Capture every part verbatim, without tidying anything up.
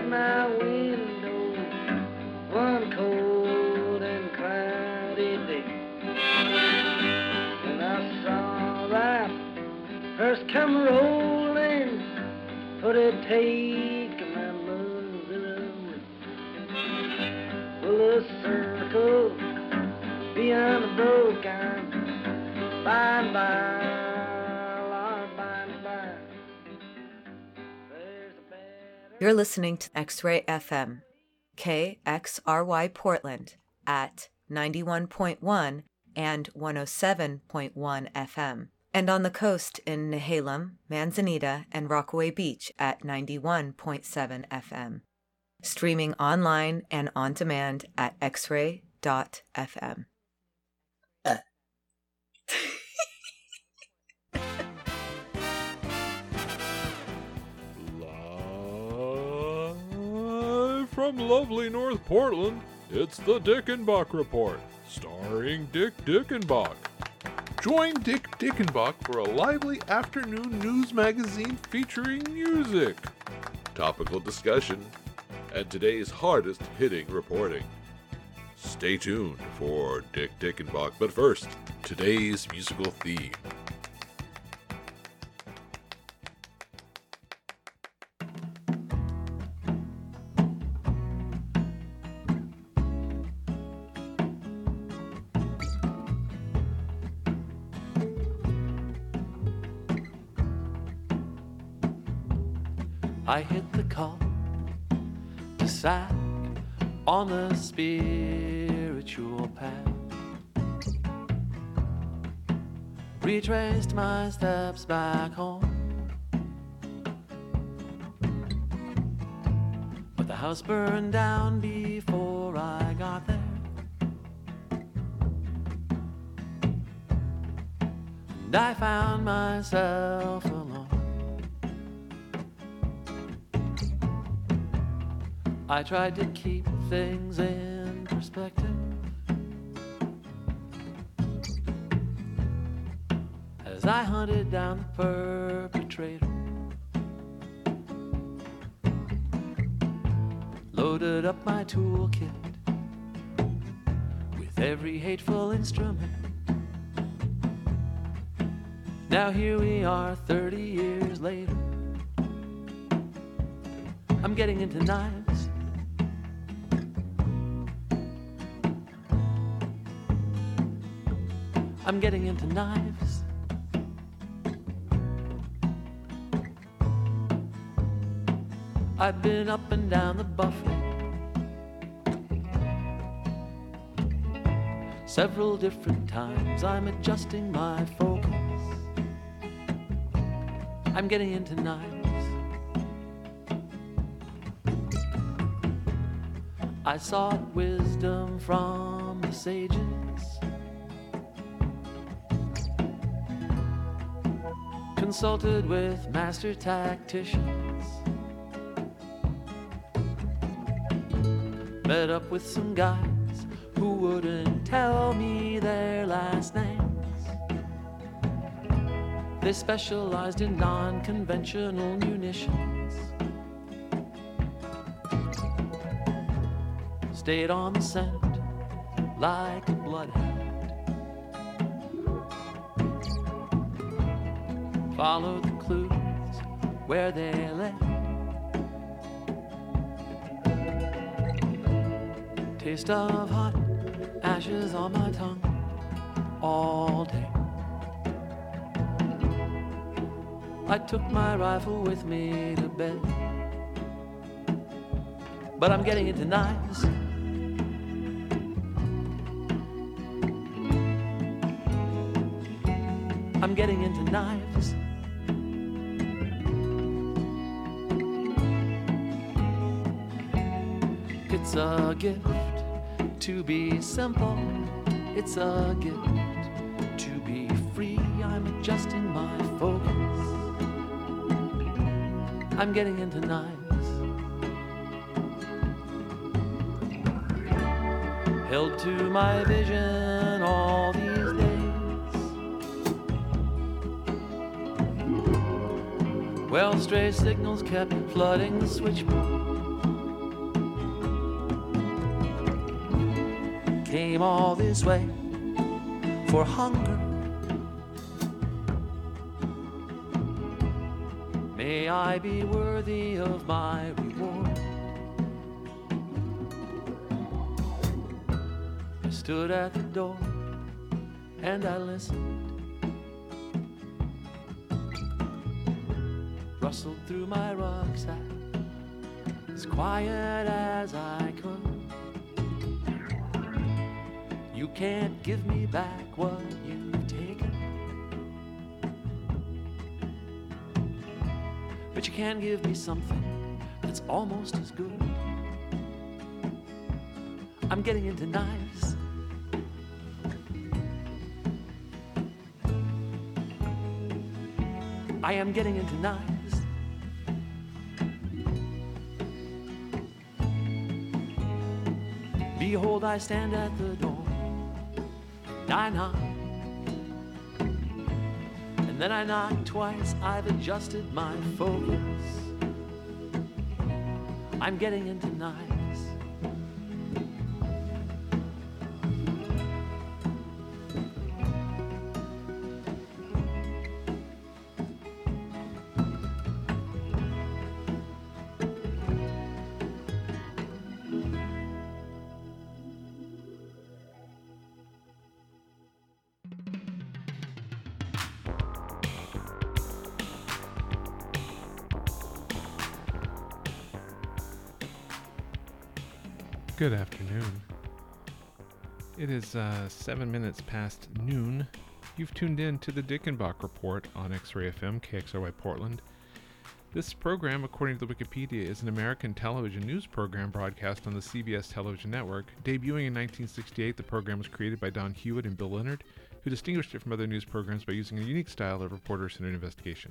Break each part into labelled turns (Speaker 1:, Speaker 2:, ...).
Speaker 1: at my window one cold and cloudy day. And I saw that hearse come rolling, for it take my mother away. Well, a circle beyond the broken, by and by, Lord, by and by. There's a better...
Speaker 2: You're listening to X-Ray F M, K X R Y Portland at ninety-one point one and one oh seven point one F M, and on the coast in Nehalem, Manzanita, and Rockaway Beach at ninety-one point seven F M. Streaming online and on demand at x ray dot f m.
Speaker 3: Uh.
Speaker 4: Live from lovely North Portland, it's the Dickenbach Report, starring Dick Dickenbach. Join Dick Dickenbach for a lively afternoon news magazine featuring music, topical discussion, and today's hardest-hitting reporting. Stay tuned for Dick Dickenbach, but first, today's musical theme.
Speaker 5: I hit the call to sack on the spiritual path. Retraced my steps back home, but the house burned down before I got there. And I found myself alone. I tried to keep things in perspective as I hunted down the perpetrator, loaded up my toolkit with every hateful instrument. Now here we are thirty years later. I'm getting into knives. I'm getting into knives. I've been up and down the buffet several different times. I'm adjusting my focus. I'm getting into knives. I sought wisdom from the sages, consulted with master tacticians, met up with some guys who wouldn't tell me their last names. They specialized in non-conventional munitions, stayed on the scent like a bloodhound, followed the clues where they led. Taste of hot ashes on my tongue all day. I took my rifle with me to bed, but I'm getting into knives. I'm getting into knives. It's a gift to be simple. It's a gift to be free. I'm adjusting my focus. I'm getting into knives. Held to my vision all these days. Well, stray signals kept flooding the switchboard. came all this way for hunger. May I be worthy of my reward. I stood at the door and I listened, rustled through my rucksack as quiet as I could. You can't give me back what you've taken, but you can give me something that's almost as good. I'm getting into knives. I am getting into knives. Behold, I stand at the door, and I knock, and then I knock twice. I've adjusted my focus. I'm getting into knives.
Speaker 3: Good afternoon. It is uh, seven minutes past noon. You've tuned in to the Dickenbach Report on X-Ray F M, K X R Y Portland. This program, according to the Wikipedia, is an American television news program broadcast on the C B S television network. Debuting in nineteen sixty-eight, the program was created by Don Hewitt and Bill Leonard, who distinguished it from other news programs by using a unique style of reporter-centered investigation.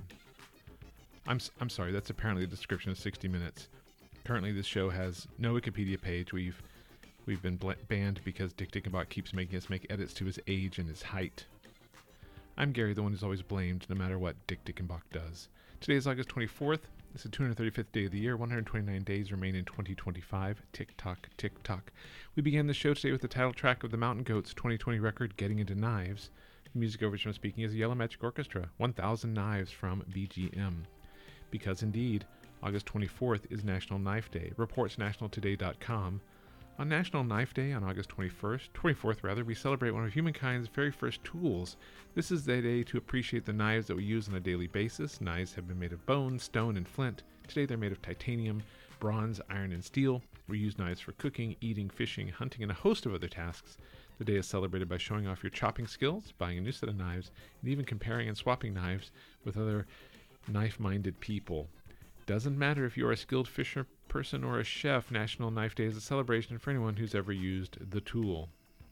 Speaker 3: I'm, s- I'm sorry, that's apparently a description of sixty minutes. Currently, this show has no Wikipedia page. We've we've been bl- banned because Dick Dickenbach keeps making us make edits to his age and his height. I'm Gary, the one who's always blamed, no matter what Dick Dickenbach does. Today is August twenty-fourth. This is the two hundred thirty-fifth day of the year. one hundred twenty-nine days remain in twenty twenty-five. Tick-tock, tick-tock. We began the show today with the title track of the Mountain Goats' twenty twenty record, Getting Into Knives. The music over which I'm speaking is the Yellow Magic Orchestra, one thousand Knives from B G M. Because indeed, August twenty-fourth is National Knife Day, reports national today dot com. On National Knife Day, on August twenty-first, twenty-fourth rather, we celebrate one of humankind's very first tools. This is the day to appreciate the knives that we use on a daily basis. Knives have been made of bone, stone, and flint. Today they're made of titanium, bronze, iron, and steel. We use knives for cooking, eating, fishing, hunting, and a host of other tasks. The day is celebrated by showing off your chopping skills, buying a new set of knives, and even comparing and swapping knives with other knife-minded people. Doesn't matter if you're a skilled fisher person or a chef, National Knife Day is a celebration for anyone who's ever used the tool.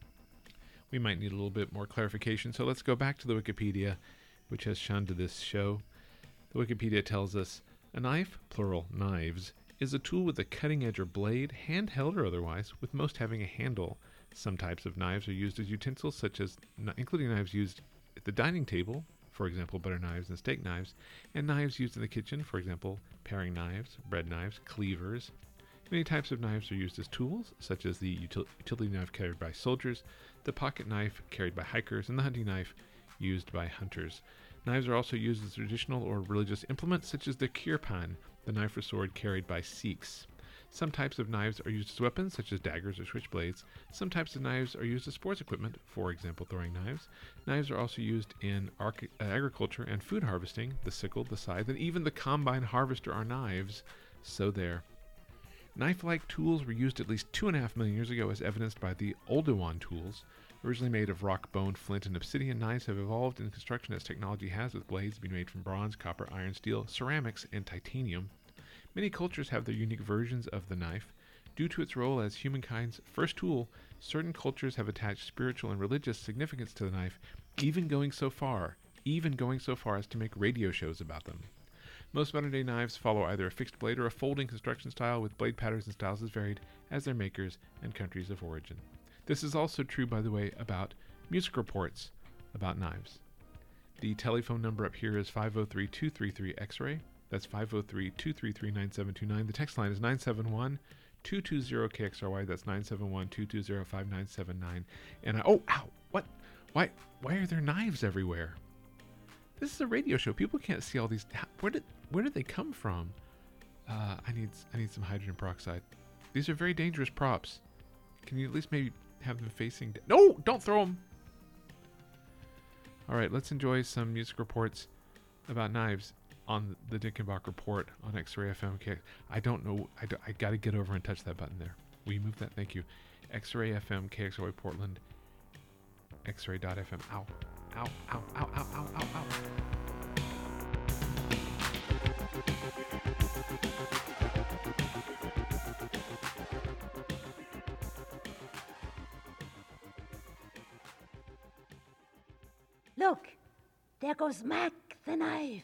Speaker 3: We might need a little bit more clarification, so let's go back to the Wikipedia, which has shunned this show. The Wikipedia tells us, a knife, plural knives, is a tool with a cutting edge or blade, handheld or otherwise, with most having a handle. Some types of knives are used as utensils, such as, including knives used at the dining table, for example, butter knives and steak knives, and knives used in the kitchen, for example, paring knives, bread knives, cleavers. Many types of knives are used as tools, such as the util- utility knife carried by soldiers, the pocket knife carried by hikers, and the hunting knife used by hunters. Knives are also used as traditional or religious implements, such as the kirpan, the knife or sword carried by Sikhs. Some types of knives are used as weapons, such as daggers or switchblades. Some types of knives are used as sports equipment, for example, throwing knives. Knives are also used in arch- uh, agriculture and food harvesting. The sickle, the scythe, and even the combine harvester are knives. So there. Knife-like tools were used at least two and a half million years ago, as evidenced by the Oldowan tools. Originally made of rock, bone, flint, and obsidian, knives have evolved in construction as technology has, with blades being made from bronze, copper, iron, steel, ceramics, and titanium. Many cultures have their unique versions of the knife. Due to its role as humankind's first tool, certain cultures have attached spiritual and religious significance to the knife, even going so far, even going so far as to make radio shows about them. Most modern-day knives follow either a fixed blade or a folding construction style, with blade patterns and styles as varied as their makers and countries of origin. This is also true, by the way, about music reports about knives. The telephone number up here is five oh three, two three three, X-ray. That's five oh three, two three three, nine seven two nine. The text line is nine seven one, two two zero K X R Y. That's nine seven one, two two zero, five nine seven nine. And I, oh, ow, what? Why, why are there knives everywhere? This is a radio show. People can't see all these. Where did, where did they come from? Uh, I need, I need some hydrogen peroxide. These are very dangerous props. Can you at least maybe have them facing? No, don't throw them. All right, let's enjoy some music reports about knives on the Dickenbach Report on X-Ray F M. I don't know. I, do, I got to get over and touch that button there. Will you move that? Thank you. X-Ray F M, K X R Y Portland, X-Ray dot F M. Ow. Ow, ow, ow, ow, ow, ow, ow.
Speaker 6: Look, there goes Mac the knife.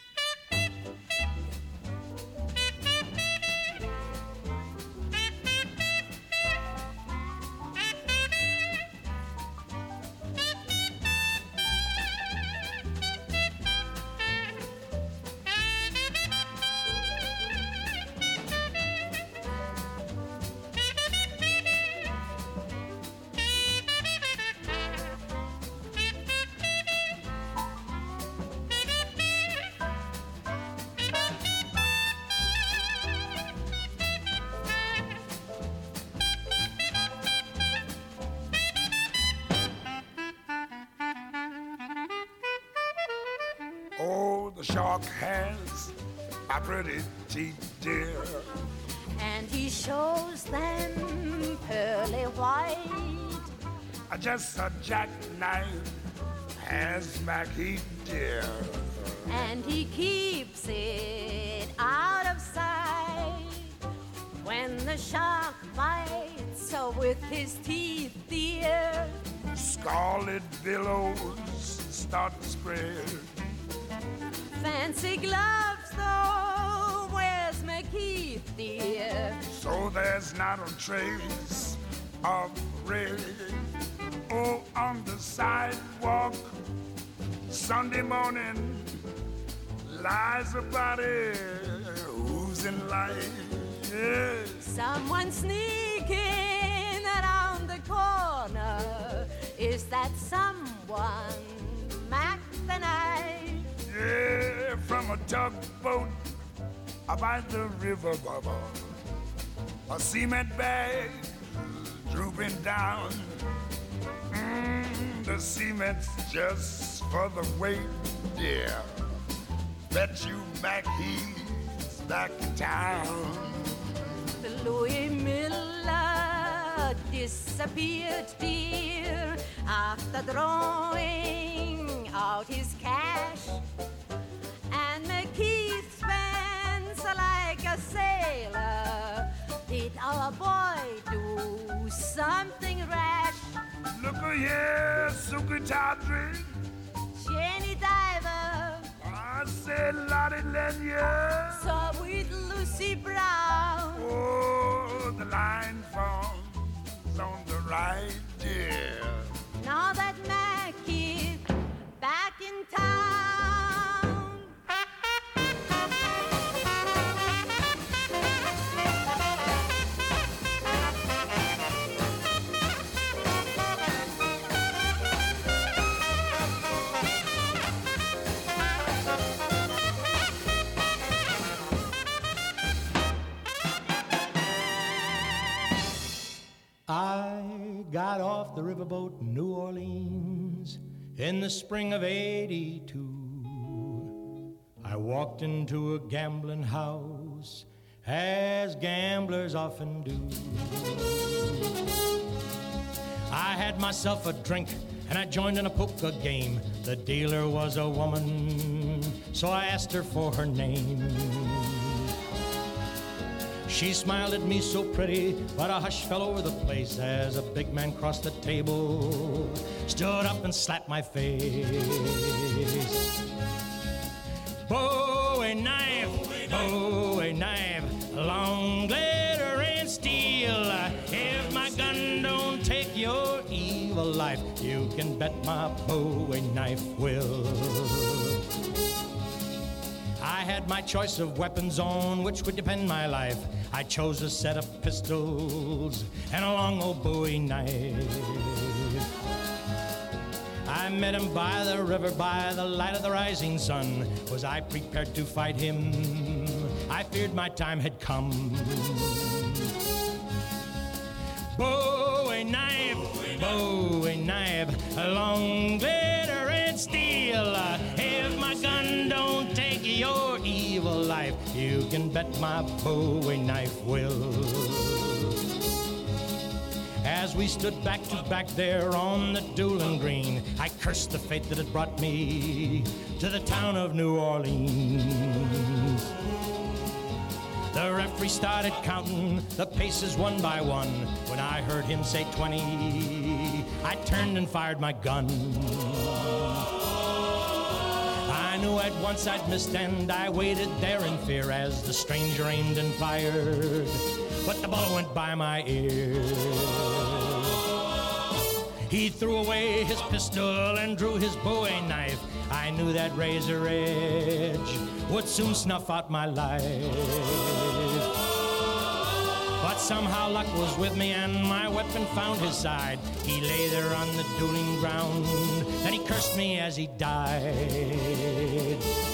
Speaker 7: The shark has a pretty teeth, dear,
Speaker 6: and he shows them pearly white.
Speaker 7: Just a jackknife has Mackie, dear,
Speaker 6: and he keeps it out of sight. When the shark bites, so with his teeth, dear,
Speaker 7: scarlet billows start to spread.
Speaker 6: Fancy gloves, though, where's McKeith, dear?
Speaker 7: So there's not a trace of red. Oh, on the sidewalk, Sunday morning, lies a body oozing light. Yeah.
Speaker 6: Someone sneaking around the corner. Is that someone Mac the Knife?
Speaker 7: Yeah, from a tugboat by the river, Baba. A cement bag drooping down. Mm, the cement's just for the weight, dear. Bet you Mac he's back in town.
Speaker 6: The Louis Miller disappeared, dear, after drawing out his cash. And McKeith spends like a sailor. Did our boy do something rash?
Speaker 7: Look here, Suki Tawdry,
Speaker 6: Jenny Diver,
Speaker 7: I said Lottie Lenya,
Speaker 6: so with Lucy Brown.
Speaker 7: Oh, the line forms on the right, dear.
Speaker 6: Now that McKeith back in town.
Speaker 8: I got off the riverboat in New Orleans in the spring of eighty-two. I walked into a gambling house, as gamblers often do. I had myself a drink, and I joined in a poker game. The dealer was a woman, so I asked her for her name. She smiled at me so pretty, but a hush fell over the place as a big man crossed the table, stood up and slapped my face. Bowie knife, Bowie knife, long glitter and steel. If my gun don't take your evil life, you can bet my Bowie knife will. I I had my choice of weapons on which would depend my life. I chose a set of pistols and a long old Bowie knife. I met him by the river by the light of the rising sun. Was I prepared to fight him? I feared my time had come. Bowie knife, Bowie knife, a long glitter and steel. If my gun don't take your evil life, you can bet my Bowie knife will. As we stood back to back there on the dueling green, I cursed the fate that had brought me to the town of New Orleans. The referee started counting the paces one by one. When I heard him say twenty, I turned and fired my gun. I knew at once I'd missed and I waited there in fear as the stranger aimed and fired, but the bullet went by my ear. He threw away his pistol and drew his Bowie knife. I knew that razor edge would soon snuff out my life. But somehow luck was with me and my weapon found his side. He lay there on the dueling ground, then he cursed me as he died.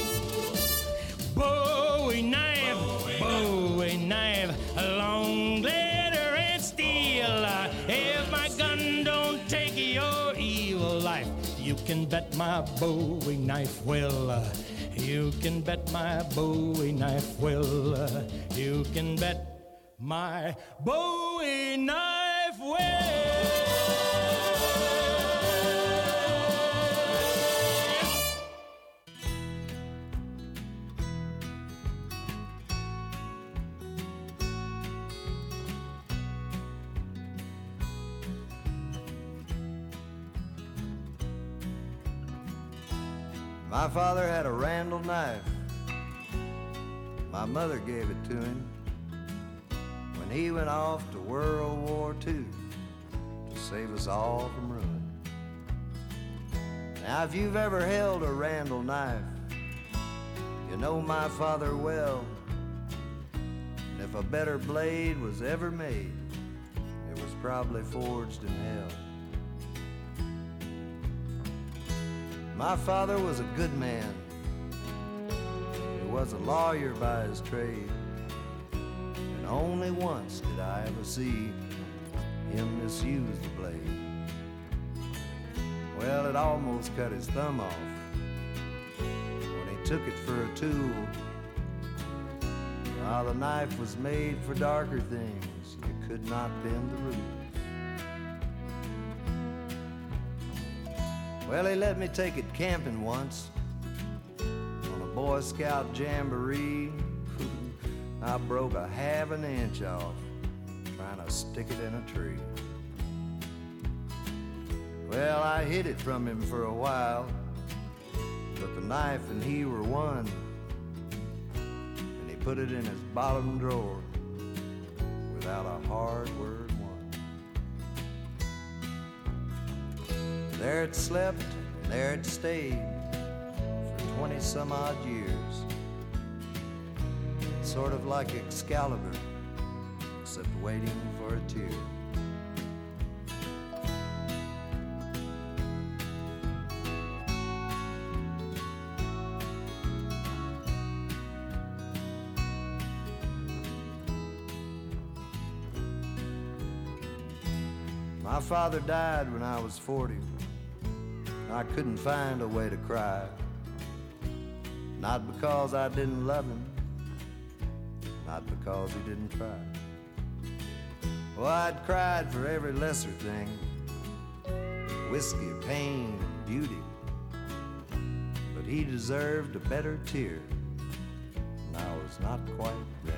Speaker 8: Bowie knife, Bowie knife, a long glitter and steel. If my gun don't take your evil life, you can bet my Bowie knife will. You can bet my Bowie knife will. You can bet my Bowie knife will.
Speaker 9: My father had a Randall knife. My mother gave it to him when he went off to World War Two to save us all from ruin. Now, if you've ever held a Randall knife, you know my father well. And if a better blade was ever made, it was probably forged in hell. My father was a good man. He was a lawyer by his trade. And only once did I ever see him misuse the blade. Well, it almost cut his thumb off when he took it for a tool. While the knife was made for darker things, you could not bend the rules. Well, he let me take it camping once on a Boy Scout jamboree. I broke a half an inch off trying to stick it in a tree. Well, I hid it from him for a while, but the knife and he were one, and he put it in his bottom drawer without a hard word one. There it slept, and there it stayed for twenty some odd years. Sort of like Excalibur, except waiting for a tear. My father died when I was forty. I couldn't find a way to cry. Not because I didn't love him, not because he didn't try. Well, I'd cried for every lesser thing, whiskey, pain, and beauty. But he deserved a better tear, and I was not quite ready.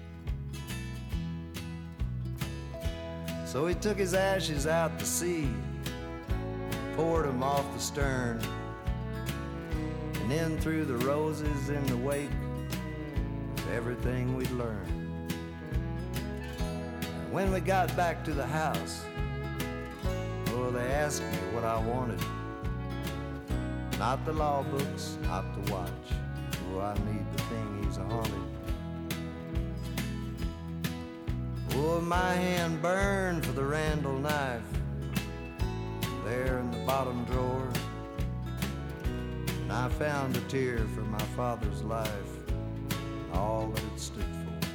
Speaker 9: So he took his ashes out to sea, poured them off the stern, and in through the roses in the wake of everything we'd learned. And when we got back to the house, oh, they asked me what I wanted. Not the law books, not the watch. Oh, so I need the thing he's haunted. Oh, my hand burned for the Randall knife there in the bottom drawer, and I found a tear for my father's life, all that it stood for.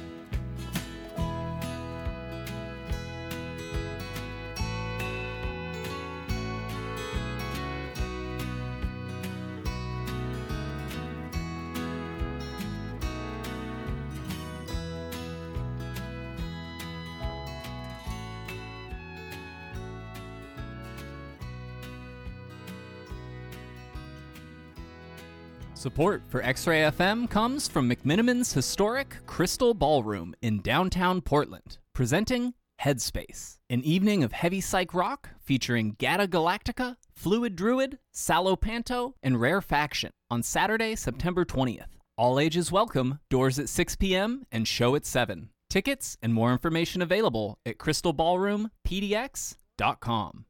Speaker 10: Support for X-Ray F M comes from McMiniman's historic Crystal Ballroom in downtown Portland, presenting Headspace, an evening of heavy psych rock featuring Gata Galactica, Fluid Druid, Salopanto, and Rarefaction on Saturday, September twentieth. All ages welcome, doors at six p.m. and show at seven. Tickets and more information available at crystal ballroom p d x dot com.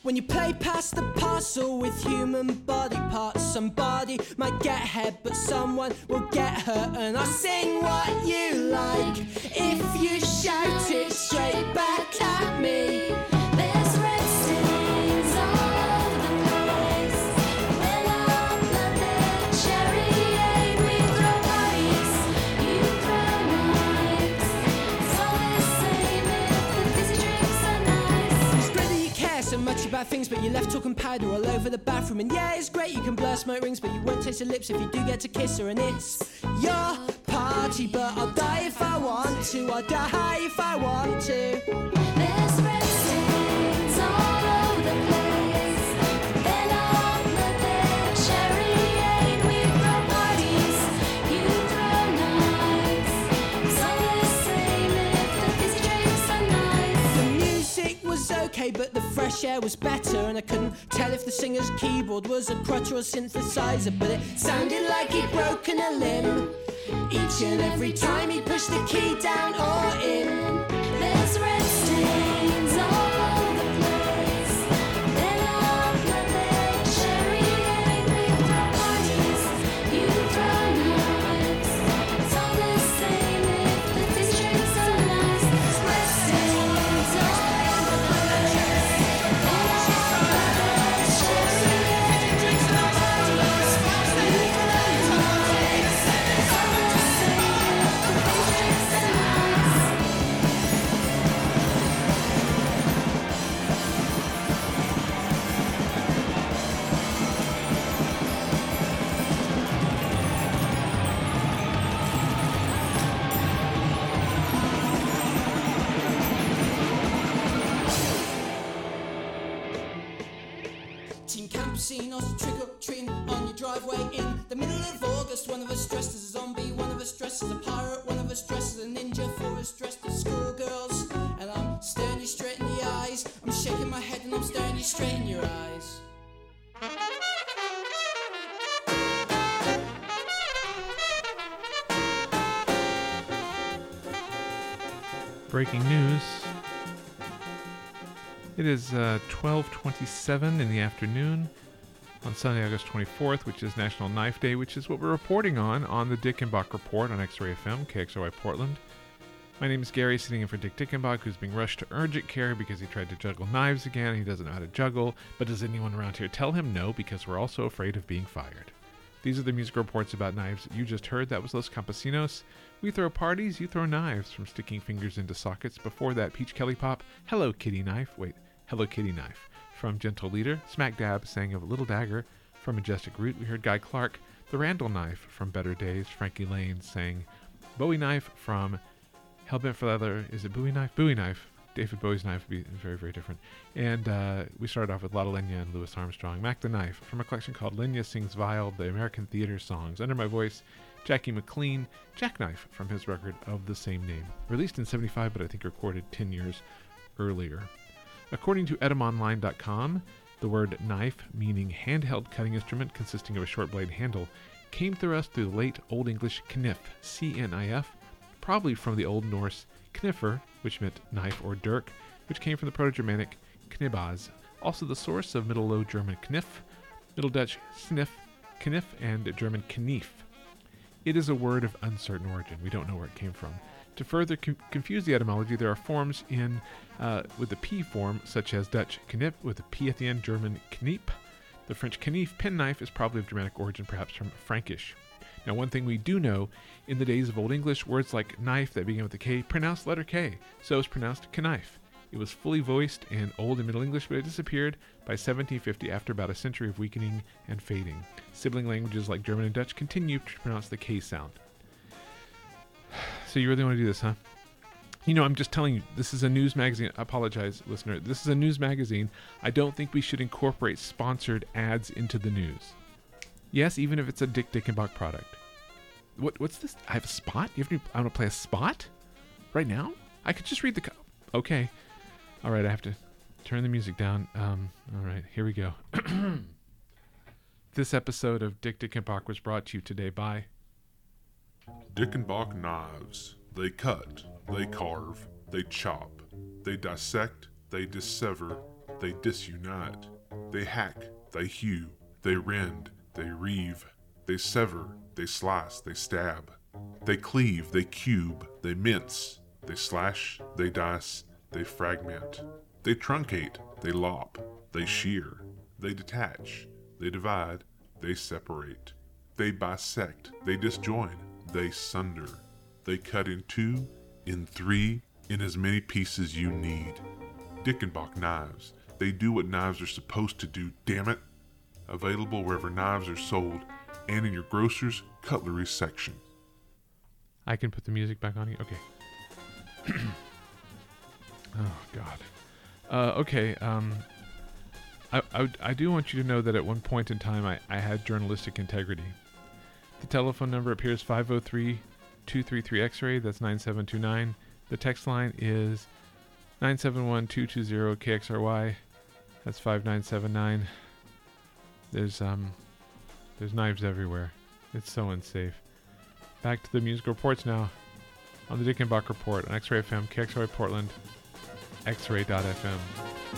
Speaker 11: When you play past the parcel with human body parts, somebody might get hurt, but someone will get hurt. And I sing what you like if you shout it straight back at me. There's red stains all over the place. When I'm blooded cherry aid, we throw parties, you throw knives. It's all the same if the fizzy drinks are nice. It's great that you care so much about things, but you're left talking powder all over the bathroom. And yeah, it's great you can blur smoke rings, but you won't taste her lips if you do get to kiss her. And it's your party, but I'll die if I want to. I'll die if I want to. There's red stains all over the place. Then on the dead cherry aid, we throw parties, you throw knives. It's all the same if the fizzy drinks are nice. The music was okay, but the fresh air was better. And I couldn't tell if the singer's keyboard was a crutch or a synthesizer, but it sounded like he'd broken a limb each and every time he pushed the key down or in. There's red stains all over the place. Then on the dead cherry aid, we throw parties, you throw knives. It's all the same if the fizzy drinks are nice. There's red stains all over the place. Then on the dead cherry aid, we throw parties, you throw knives. It's all the same if the fizzy drinks are nice. Teen campesinos trick-or-treating on your driveway in the middle of August. One of us dressed as a zombie, one of us dressed as a pirate, one of us dressed as a ninja, four of us dressed as schoolgirls. And I'm staring you straight in the eyes. I'm shaking my head and I'm staring you straight in your eyes.
Speaker 3: Breaking news. It is uh, twelve twenty-seven in the afternoon on Sunday, August twenty-fourth, which is National Knife Day, which is what we're reporting on on the Dickenbach Report on X-Ray F M, K X R Y Portland. My name is Gary, sitting in for Dick Dickenbach, who's being rushed to urgent care because he tried to juggle knives again. He doesn't know how to juggle, but does anyone around here tell him no, because we're also afraid of being fired. These are the music reports about knives you just heard. That was Los Campesinos. We throw parties, you throw knives, from sticking fingers into sockets. Before that, Peach Kelly Pop, Hello Kitty Knife. Wait, Hello Kitty Knife. From Gentle Leader, Smack Dab sang of Little Dagger. From Majestic Root, we heard Guy Clark, The Randall Knife. From Better Days, Frankie Lane sang Bowie Knife. From Hellbent for Leather, is it Bowie Knife? Bowie Knife. David Bowie's knife would be very, very different. And uh, we started off with Lotta Lenya and Louis Armstrong. Mac the Knife, from a collection called Lenya Sings Vile, the American Theater Songs. Under My Voice, Jackie McLean, Jackknife, from his record of the same name. Released in seventy-five, but I think recorded ten years earlier. According to edom online dot com, the word knife, meaning handheld cutting instrument consisting of a short blade handle, came through us through the late Old English knif, C N I F, probably from the Old Norse kniffer, which meant knife or dirk, which came from the Proto-Germanic knibaz, also the source of Middle Low German knif, Middle Dutch sniff, knif, and German knief. It is a word of uncertain origin. We don't know where it came from. To further com- confuse the etymology, there are forms in uh, with the P form, such as Dutch knip with a P at the end, German kniep. The French knief, penknife, is probably of Germanic origin, perhaps from Frankish. Now, one thing we do know, in the days of Old English, words like knife that begin with a K pronounced letter K, so it's pronounced knife. It was fully voiced in Old and Middle English, but it disappeared by seventeen fifty after about a century of weakening and fading. Sibling languages like German and Dutch continue to pronounce the K sound. So you really want to do this, huh? You know, I'm just telling you, this is a news magazine. I apologize, listener. This is a news magazine. I don't think we should incorporate sponsored ads into the news. Yes, even if it's a Dick Dickenbach product. What? What's this? I have a spot? You have to, I want to play a spot? Right now? I could just read the... Co- okay. All right, I have to turn the music down. Um, all right, here we go. This episode of Dick Dickenbach was brought to you today by...
Speaker 4: Dickenbach knives. They cut, they carve, they chop, they dissect, they dissever, they disunite. They hack, they hew, they rend, they reeve, they sever, they slice, they stab. They cleave, they cube, they mince, they slash, they dice, they fragment. They truncate, they lop, they shear, they detach, they divide, they separate. They bisect, they disjoin, they sunder. They cut in two, in three, in as many pieces you need. Dickenbach knives. They do what knives are supposed to do, damn it. Available wherever knives are sold and in your grocer's cutlery section.
Speaker 3: I can put the music back on you? Okay. Oh, God. Uh, okay, um... I, I, I do want you to know that at one point in time I, I had journalistic integrity. The telephone number appears five oh three, two three three X-ray. That's nine seven two nine. The text line is nine seven one, two two zero K X R Y. That's five nine seven nine. There's um, there's knives everywhere. It's so unsafe. Back to the music reports now on the Dickenbach Report on X-Ray F M, K X R Y Portland, X Ray dot F M.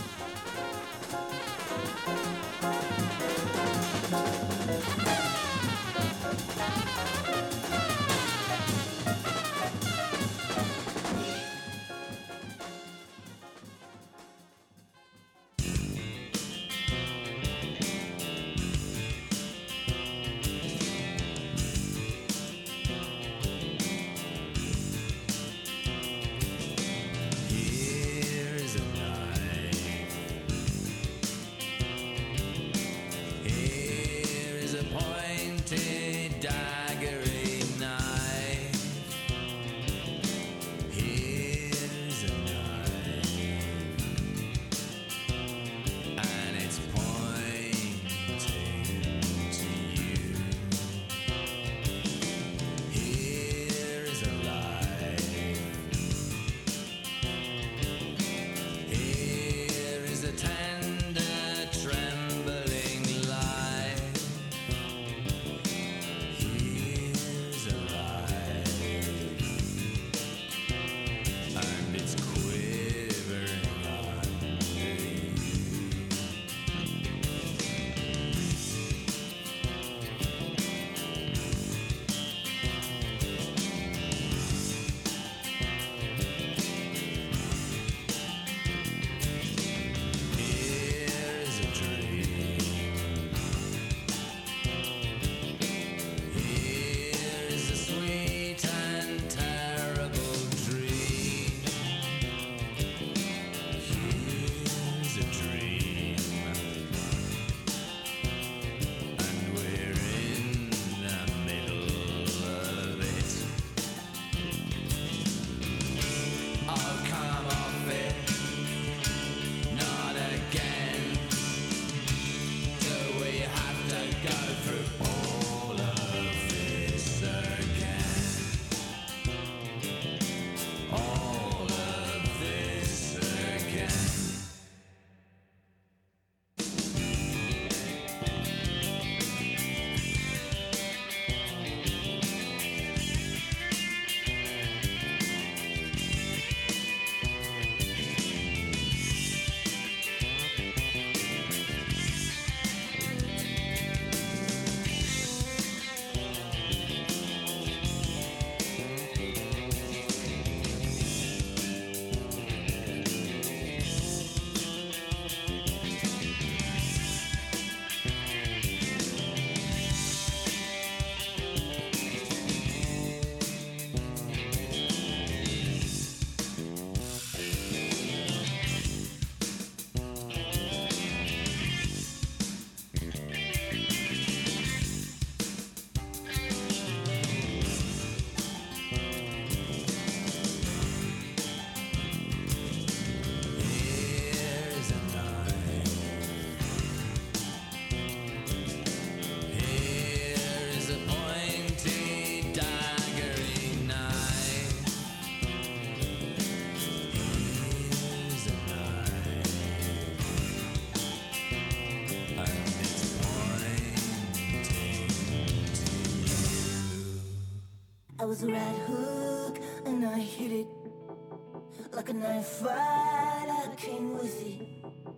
Speaker 12: was a right hook, and I hit it like a knife right. I came with it,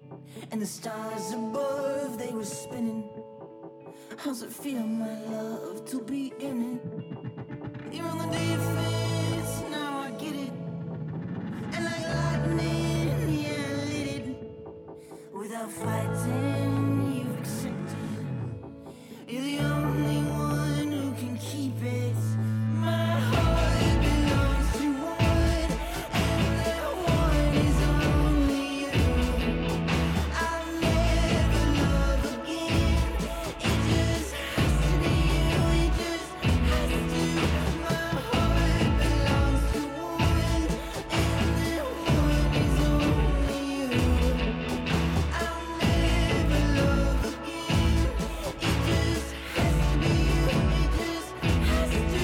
Speaker 12: and the stars above, they were spinning. How's it feel, my love, to be in it? You're on the defense, now I get it. And like lightning, yeah, I lit it. Without fighting, you've accepted. You're the only one who can keep it. My heart belongs to one, and that one is only you. I'll never love again. It just has to be you. It just has to. My heart belongs to one, and that one is only you. I'll never love again. It just has to be you. It just has to.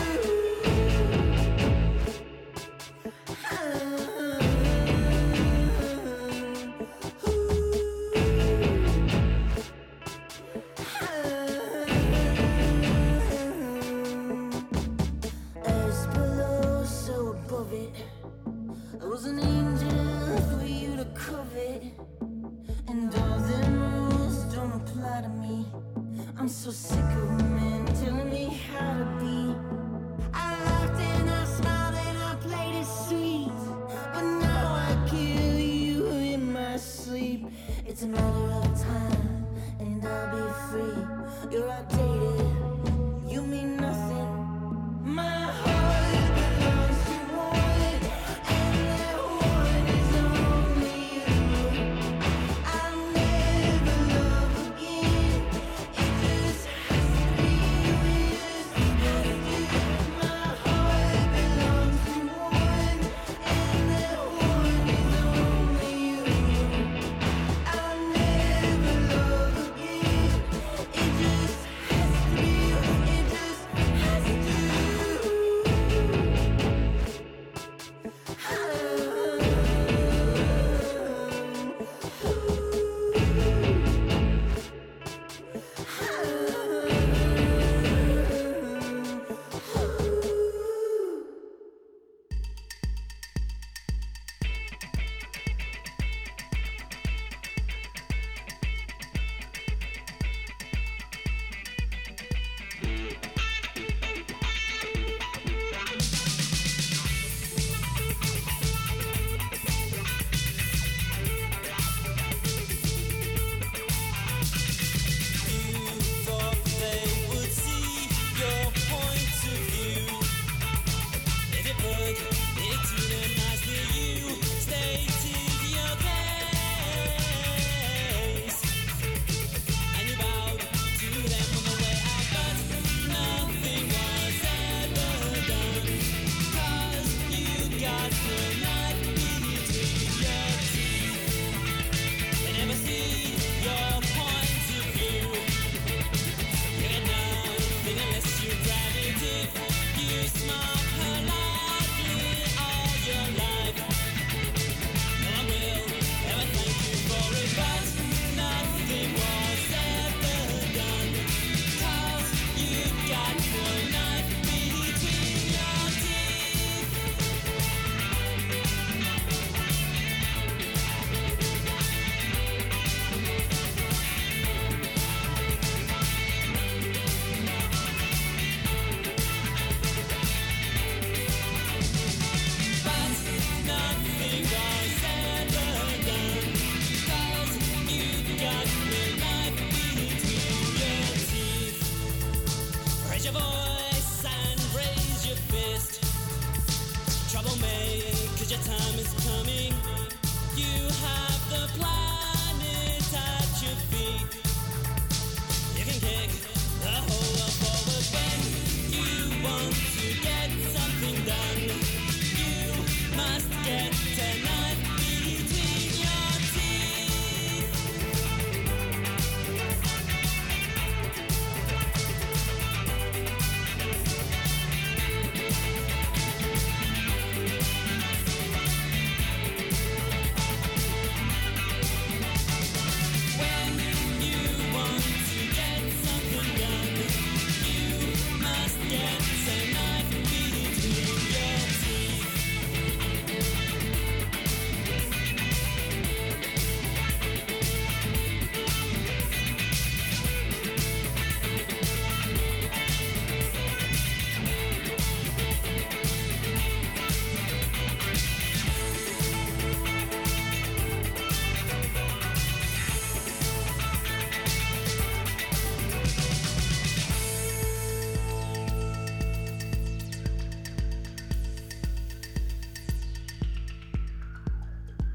Speaker 12: Earth below, so above it. I was an angel for you to covet. And all them rules don't apply to me. I'm so sick of men telling me how to be. I laughed and I smiled and I played it sweet. But now I kill you in my sleep. It's a matter of time and I'll be free. You're outdated, you mean nothing. My heart belongs to one, and that one is only you. I'll never love again. It just has to be you. It just has to. My heart belongs to one, and that one is only you. I'll never love again. It just has to be you. It just has to.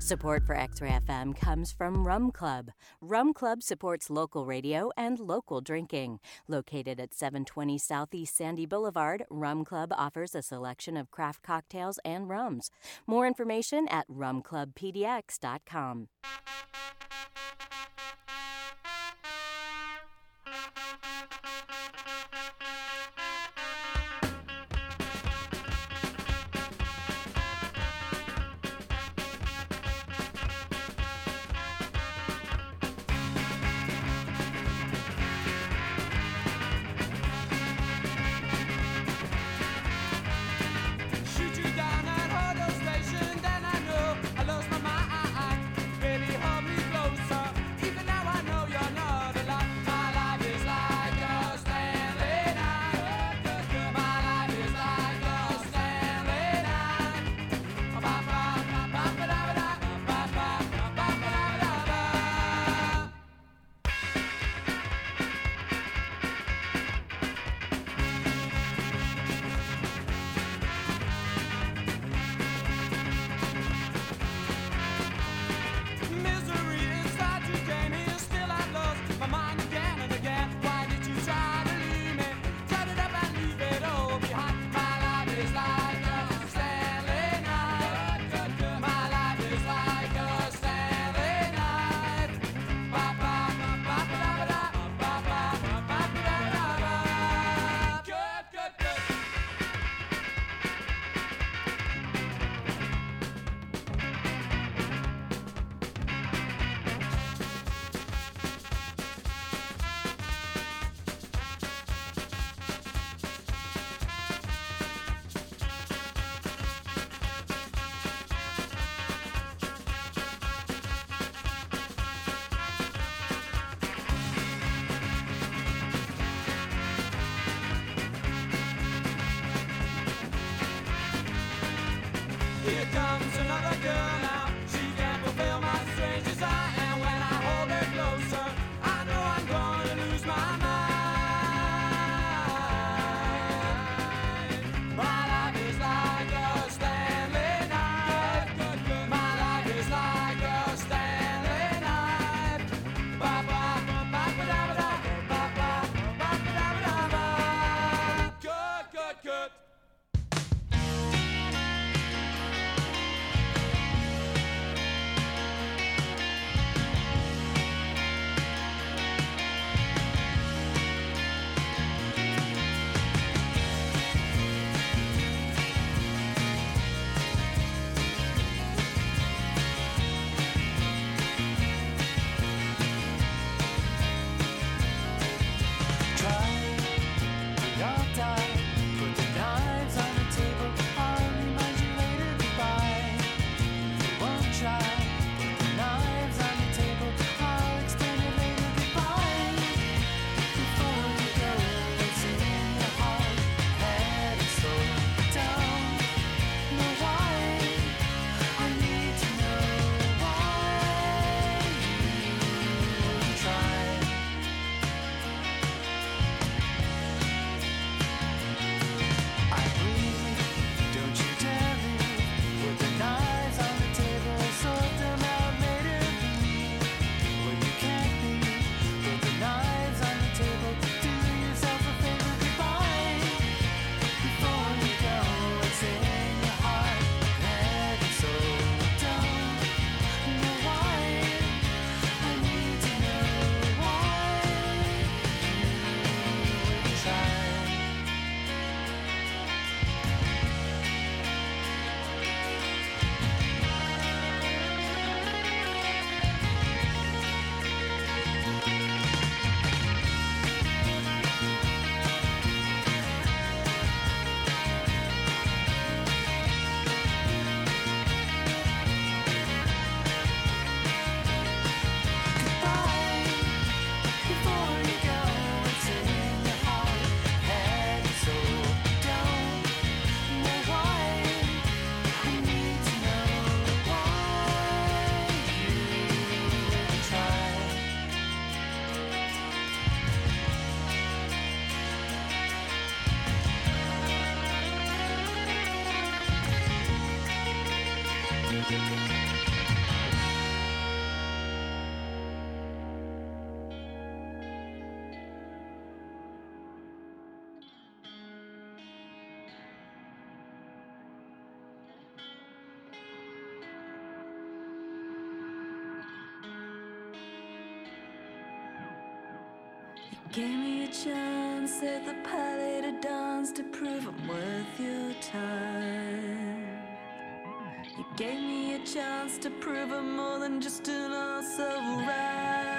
Speaker 13: Support for X-Ray F M comes from Rum Club. Rum Club supports local radio and local drinking. Located at seven twenty Southeast Sandy Boulevard, Rum Club offers a selection of craft cocktails and rums. More information at rum club p d x dot com.
Speaker 11: I lost my mind. Baby, hold me closer. Even now I know you're
Speaker 14: gave me a chance at the palette of dance to prove I'm worth your time. You gave me a chance to prove I'm more than just an also right.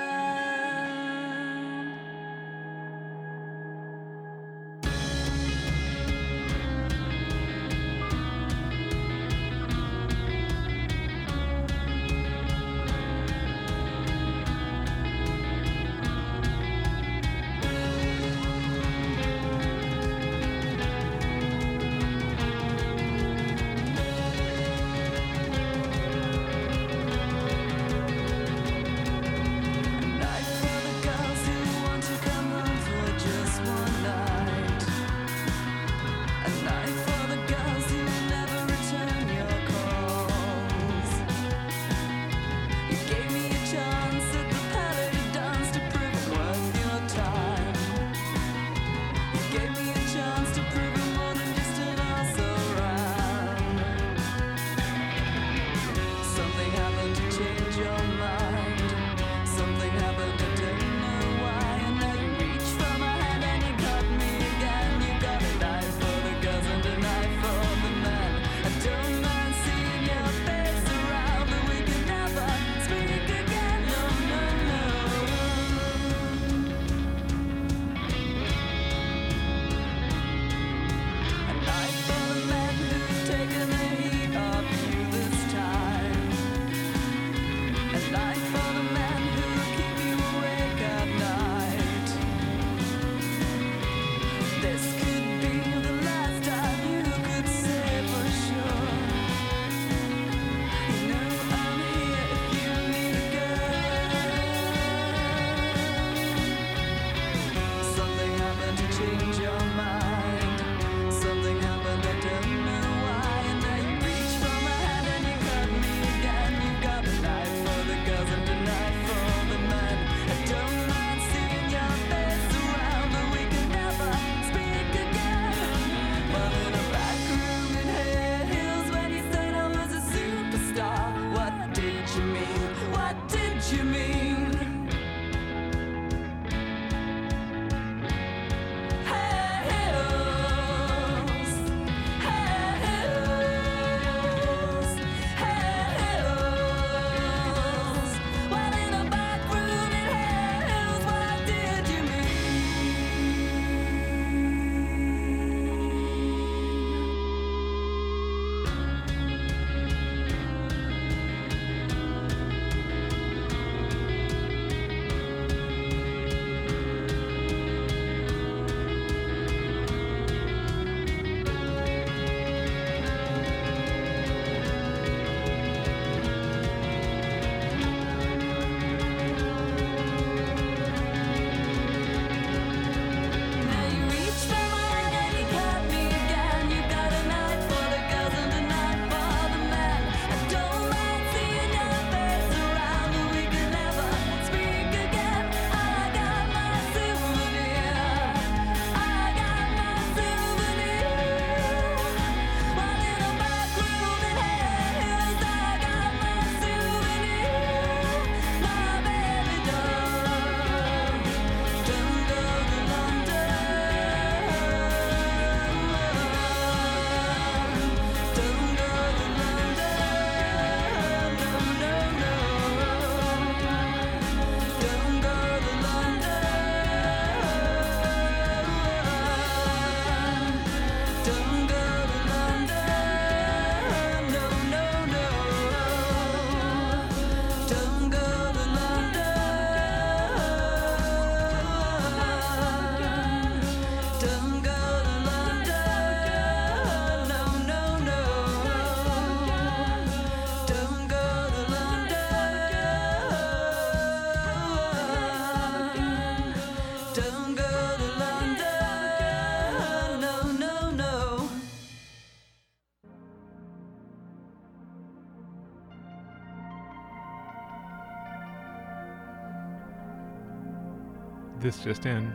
Speaker 3: This just in,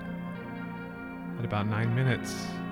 Speaker 3: at about nine minutes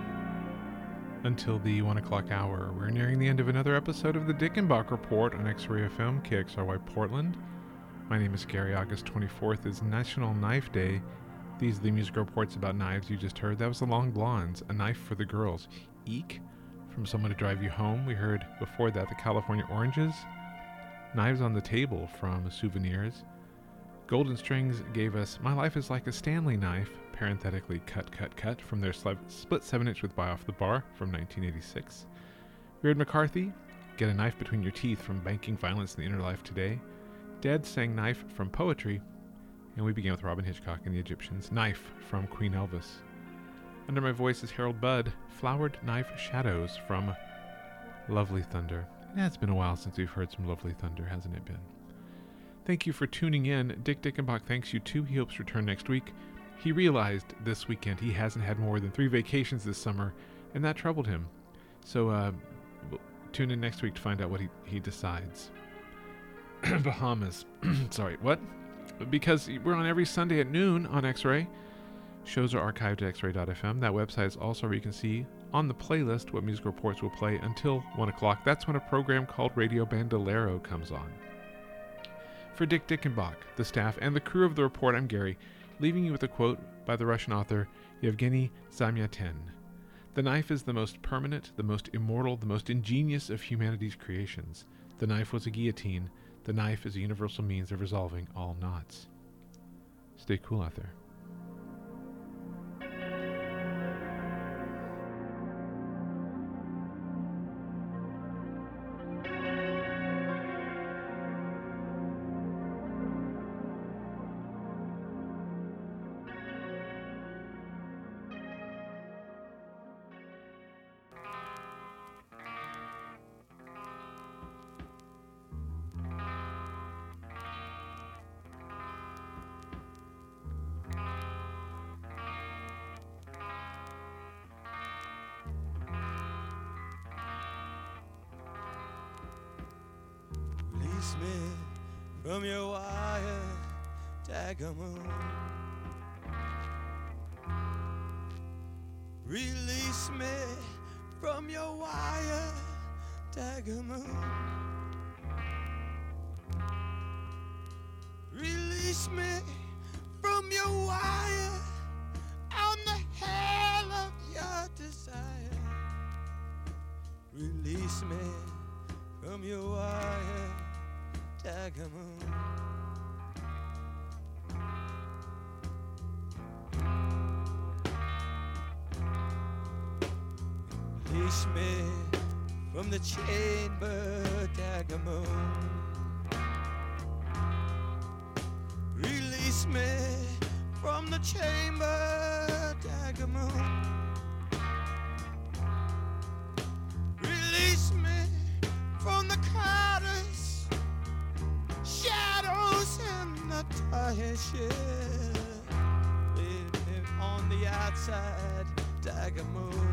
Speaker 3: until the one o'clock hour. We're nearing the end of another episode of the Dickenbach Report on X-Ray F M, K X R Y Portland. My name is Gary. August twenty-fourth is National Knife Day, These are the music reports about knives you just heard. That was The Long Blondes, A Knife for the Girls. Eek, from Someone to Drive You Home. We heard before that The California Oranges. Knives on the Table from Souvenirs. Golden Strings gave us My Life is Like a Stanley Knife, parenthetically cut, cut, cut, from their sl- split seven inch with Buy Off the Bar from nineteen eighty-six. We heard McCarthy, Get a Knife Between Your Teeth from Banking Violence in the Inner Life Today. Dead sang Knife from Poetry. And we began with Robin Hitchcock and the Egyptians, Knife from Queen Elvis. Under my voice is Harold Budd, Flowered Knife Shadows from Lovely Thunder. Yeah, it's been a while since we've heard some Lovely Thunder, hasn't it been? Thank you for tuning in. Dick Dickenbach thanks you too. He hopes to return next week. He realized this weekend he hasn't had more than three vacations this summer, and that troubled him. So uh, we'll tune in next week to find out what he, he decides. Bahamas. Sorry, what? Because we're on every Sunday at noon on X-Ray. Shows are archived at x ray dot f m. That website is also where you can see on the playlist what music reports will play until one o'clock. That's when a program called Radio Bandolero comes on. For Dick Dickenbach, the staff, and the crew of the report, I'm Gary, leaving you with a quote by the Russian author Yevgeny Zamyatin. The knife is the most permanent, the most immortal, the most ingenious of humanity's creations. The knife was a guillotine. The knife is a universal means of resolving all knots. Stay cool out there.
Speaker 15: Release me from your wire, Dagamoon. Release me from your wire, Dagamoon. Release me from your wire, I'm the hell of your desire. Release me from your wire, Dagamoon. Release me from the chamber, Dagamoon. Release me from the chamber, Dagamoon. Release me from the cloudless shadows and the tired ship. Leave me on the outside, Dagamoon.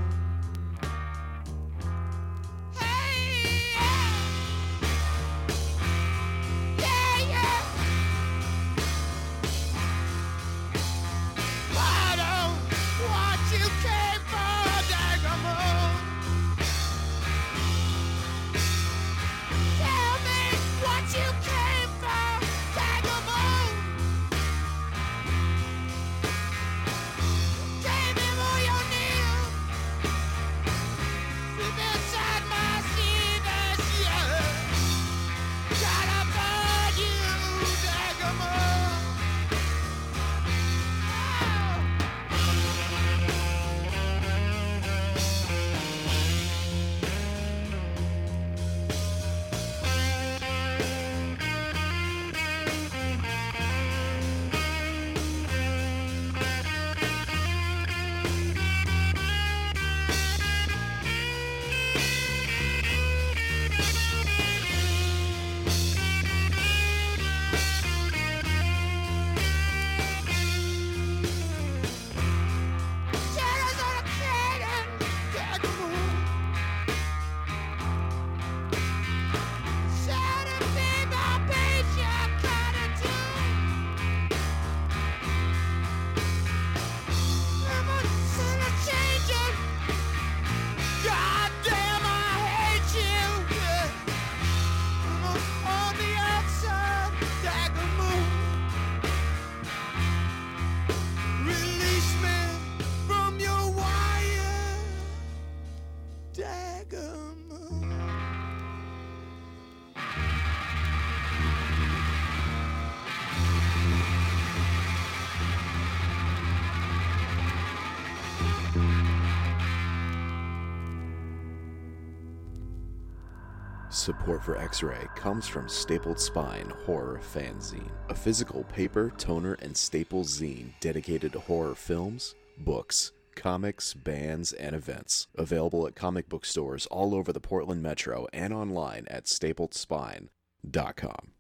Speaker 16: Support for X-Ray comes from Stapled Spine Horror Fanzine, a physical paper, toner, and staple zine dedicated to horror films, books, comics, bands, and events. Available at comic book stores all over the Portland Metro and online at staples spine dot com.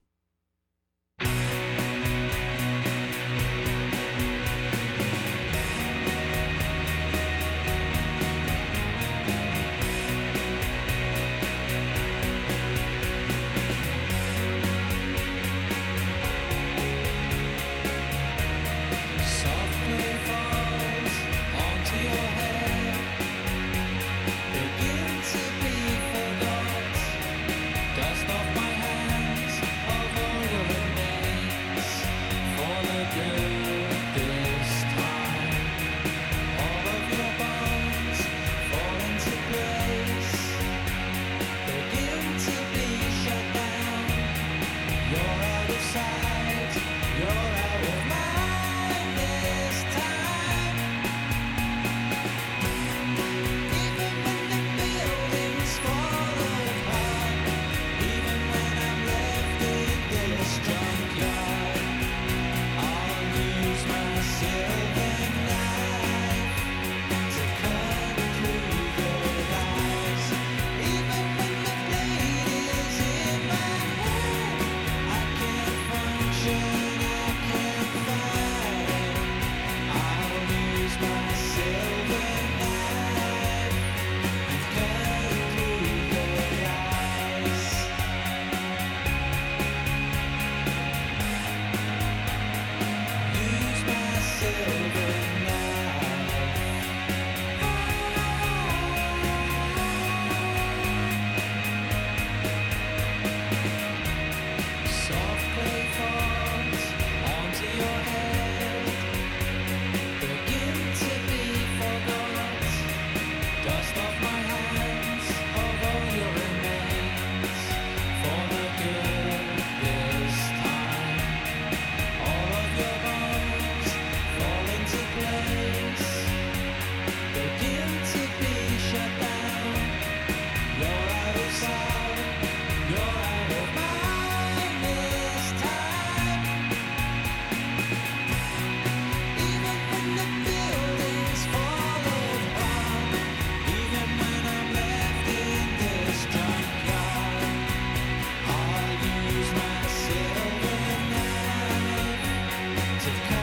Speaker 17: To